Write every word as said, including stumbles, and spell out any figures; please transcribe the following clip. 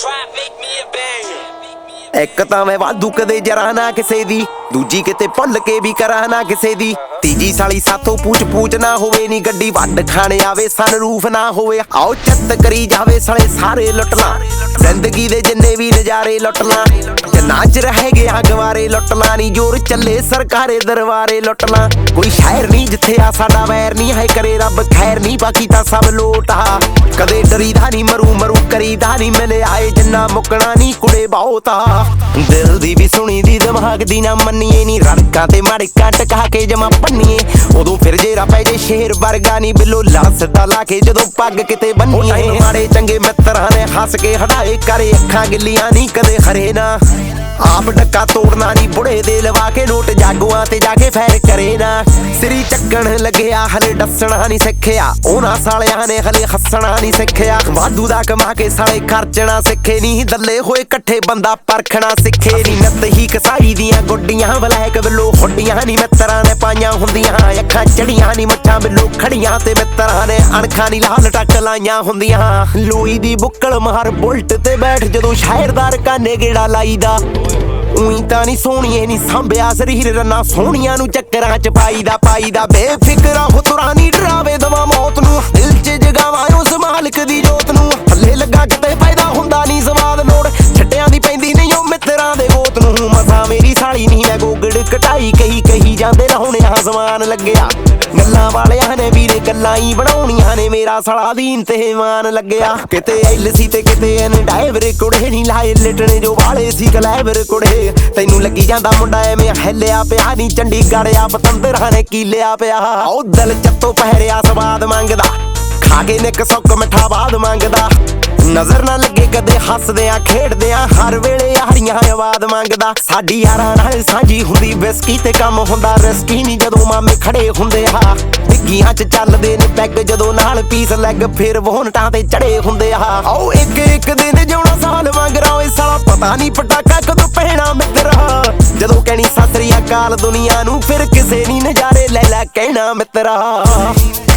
ਇੱਕ ਤਾਂ ਮੈਂ ਵਾਧੂ ਕਦੇ ਜਰਾ ਨਾ ਕਿਸੇ ਦੀ, ਦੂਜੀ ਕਿਤੇ ਭੁੱਲ ਕੇ ਵੀ ਕਰਾਂ ਨਾ ਕਿਸੇ ਦੀ, ਤੀਜੀ ਸਾਲੀ ਸਾਥੋਂ ਪੂਛ ਪੂਛ ਨਾ ਹੋਵੇ ਨੀ ਗੱਡੀ ਵੱਡ ਖਾਣੇ ਆਵੇ ਸਨਰੂਫ ਨਾ ਹੋਵੇ। ਆਓ ਚੱਤ ਕਰੀ ਜਾਵੇ ਸਾਲੇ ਸਾਰੇ ਲੁੱਟ ਲਾਂ, ਜ਼ਿੰਦਗੀ ਦੇ ਜਿੰਨੇ ਵੀ ਨਜ਼ਾਰੇ ਲੁੱਟ ਲਾਂ, ਜਿੰਨਾ ਚ ਰਹਿ ਗਿਆ ਗਵਾਰੇ ਲੁੱਟ ਲਾਂ, ਨੀ ਜੋਰ ਚੱਲੇ ਸਰਕਾਰੇ ਦਰਬਾਰੇ ਲੁੱਟ ਲਾਂ। ਕੋਈ ਸ਼ਹਿਰ ਨਹੀਂ ਜਿੱਥੇ ਆ ਸਾਡਾ ਵੈਰ ਨਹੀਂ ਹੈ, ਕਰੇ ਰੱਬ ਖੈਰ ਨਹੀਂ ਬਾਕੀ ਤਾਂ ਸਭ ਲੋਟ ਆ। ਕਦੇ ਡਰੀਦਾ ਨਹੀਂ ਮਰੂ ਮਰੂ ਕਰੀਦਾ ਨਹੀਂ, ਮਿਲੇ ਆਏ ਜਿੰਨਾ ਮੁੱਕਣਾ ਨਹੀਂ ਕੁੜੇ ਬਹੁਤ ਆ। ਦਿਲ ਦੀ ਵੀ ਸੁਣੀ ਦੀ ਦਿਮਾਗ ਦੀ ਨਾ ਮੰਨੀਏ ਨੀ, ਰੜਕਾਂ ਤੇ ਮੜਕਾਂ ਟਕਾ ਕੇ ਜਮਾ ਪੰਨੀਏ, ਉਦੋਂ ਫਿਰ ਜੇਰਾ ਪੈ ਜੇ ਸ਼ੇਰ ਵਰਗਾ ਨੀ ਬਿੱਲੋ ਲਾ ਸਿੱਧਾ ਲਾ ਕੇ ਜਦੋਂ ਪੱਗ ਕਿਤੇ ਬੰਨੀਏ। ਮਾੜੇ ਚੰਗੇ ਮਿੱਤਰਾਂ ਨੇ ਹੱਸ ਕੇ ਹਟਾਏ ਕਰੇ ਅੱਖਾਂ ਗਿੱਲੀਆਂ ਨਹੀਂ ਕਦੇ ਖਰੇ ਨਾ, ਆਪ ਡੱਕਾ ਤੋੜਨਾ ਨੀ ਬੁੜੇ ਦੇ ਲਵਾ ਕੇ ਨੋਟ ਜਾਗੂਆਂ ਤੇ ਜਾ ਕੇ ਫੈਰ ਕਰੇ ਨਾ। ਸਿਰੀ ਚੱਕਣ ਲੱਗਿਆ ਹਲੇ ਡੱਸਣਾ ਨਹੀਂ ਸਿੱਖਿਆ, ਉਹਨਾਂ ਸਾਲਿਆਂ ਨੇ ਹਲੇ ਹੱਸਣਾ ਨਹੀਂ ਸਿੱਖਿਆ, ਵਾਧੂ ਦਾ ਕਮਾ ਕੇ ਸਾਲੇ ਖਰਚਣਾ ਸਿੱਖੇ ਨੀ, ਦੱਲੇ ਹੋਏ ਇਕੱਠੇ ਬੰਦਾ ਪਰਖਣਾ ਸਿੱਖੇ ਨੀ। ਨੱਤ ਹੀ ਕਸਾਈ ਦੀਆਂ ਗੁੱਡੀਆਂ ਬਲੈਕ ਬਿੱਲੋ ਹੁੱਡੀਆਂ ਨੀ ਮਿੱਤਰਾਂ ਨੇ ਪਾਈਆਂ ਹੁੰਦੀਆਂ, ਅੱਖਾਂ ਚੜੀਆਂ ਨੀ ਮੁੱਛਾਂ ਬਿੱਲੋ ਖੜੀਆਂ ਤੇ ਮਿੱਤਰਾਂ ਨੇ ਅਣਖਾਂ ਨੀ ਲਾਲ ਟੱਕ ਲਾਈਆਂ ਹੁੰਦੀਆਂ। ਲੋਈ ਦੀ ਬੁੱਕਲ ਮਾਰ ਬੁਲਟ ਤੇ ਬੈਠ ਜਦੋਂ ਸ਼ਹਿਰਦਾਰ ਕਾਨੇ ਗੇੜਾ ਲਾਈਦਾ, ਉਈ ਤਾਂ ਨੀ ਸੋਹਣੀਏ ਨੀ ਸਾਂਭਿਆ ਸਰੀਰ ਰੰਨਾ ਸੋਹਣੀਆਂ ਨੂੰ ਚੱਕਰਾਂ ਚ ਪਾਈਦਾ ਪਾਈਦਾ। ਬੇਫਿਕਰਾ ਹੋ ਤੁਰਾਂ ਨੀ ਡਰਾਵੇ ਦਵਾ ਮੌਤ ਨੂੰ, ਦਿਲ ਚ ਜਗਾਵਾਂ ਉਸ ਮਾਲਕ ਦੀ ਜੋਤ ਨੂੰ, ਥੱਲੇ ਲੱਗਾ ਕਿਤੇ ਫਾਇਦਾ ਹੁੰਦਾ ਨੀ ਸਵਾਦ ਲੋੜ, ਛੱਡਿਆਂ ਦੀ ਪੈਂਦੀ ਨਹੀਂ ਉਹ ਮਿੱਤਰਾਂ ਦੇ ਗੋਤ ਨੂੰ। ਮਸਾਂ ਮੇਰੀ ਸਾਲੀ ਨਹੀਂ ਮੈਂ ਗੋਗੜ ਕਟਾਈ ਕਹੀ ਕਹੀ ਜਾਂਦੇ ਰਹੋਣਿਆ ਸਮਾਨ ਲੱਗਿਆ, ਗੱਲਾਂ ਵਾਲਿਆਂ ਨੇ ਵੀਰੇ ਗੱਲਾਂ ਹੀ ਬਣਾਉਣੀਆਂ ਨੇ, ਮੇਰਾ ਸਾਲਾ ਦੀਨ ਤੇ ਮਾਨ ਲੱਗਿਆ। ਕਿਤੇ ਐਲ ਸੀ ਤੇ ਕਿਤੇ ਇਹਨੇ ਡਾਈਵਰ ਕੁੜੇ ਨੀ ਲਾਏ ਲਿਟਣੇ ਜੋ ਵਾਲੇ ਸੀ ਕਲੈਵਰ ਕੁੜੇ, ਤੈਨੂੰ ਲੱਗੀ ਜਾਂਦਾ ਮੁੰਡਾ ਐਵੇਂ ਹਿੱਲਿਆ ਪਿਆ ਨੀ, ਚੰਡੀਗੜ੍ਹ ਆ ਪਤੰਦਰਾਂ ਨੇ ਕੀ ਲਿਆ ਪਿਆ। ਉਹ ਦਿਲ ਚੱਤੋਂ ਪਹਿਰਿਆ ਸਵਾਦ ਮੰਗਦਾ, ਖਾ ਕੇ ਨਿੱਕ ਸੁੱਕ ਮਿੱਠਾ ਬਾਦ ਮੰਗਦਾ, ਨਜ਼ਰ ਨਾ ਲੱਗੇ ਕਦੇ ਹੱਸਦਿਆਂ ਖੇਡਦਿਆਂ ਹਰ ਵੇਲੇ ਯਾਰੀਆਂ ਆਵਾਜ਼ ਮੰਗਦਾ। ਸਾਡੀ ਯਾਰਾਂ ਨਾਲ ਸਾਂਝੀ ਹੁੰਦੀ ਵਿਸਕੀ ਤੇ ਕੰਮ ਹੁੰਦਾ ਰਿਸਕੀ ਨੀ, ਜਦੋਂ ਮਾਮੇ ਖੜੇ ਹੁੰਦੇ ਆ ਡਿੱਗੀਆਂ ਚ ਚੱਲਦੇ ਨੇ ਪੈਗ, ਜਦੋਂ ਨਾਲ ਪੀਸ ਲੈਗ ਫਿਰ ਵੋਨਟਾਂ ਤੇ ਚੜੇ ਹੁੰਦੇ ਆ। ਆਓ ਇੱਕ ਇੱਕ ਦਿਨ ਜਿਉਣਾ ਸਾਲ ਮੰਗਰਾ, ਓਏ ਸਾਲਾ ਪਤਾ ਨੀ ਪਟਾਕਾ ਕਦੋਂ ਪਹਿਣਾ ਮਿੱਤਰਾ, ਜਦੋਂ ਕਹਿਣੀ ਸਤਿ ਸ੍ਰੀ ਅਕਾਲ ਦੁਨੀਆ ਨੂੰ ਫਿਰ ਕਿਸੇ ਨੀ ਨਜ਼ਾਰੇ ਲੈ ਲੈ ਕਹਿਣਾ ਮਿੱਤਰਾ।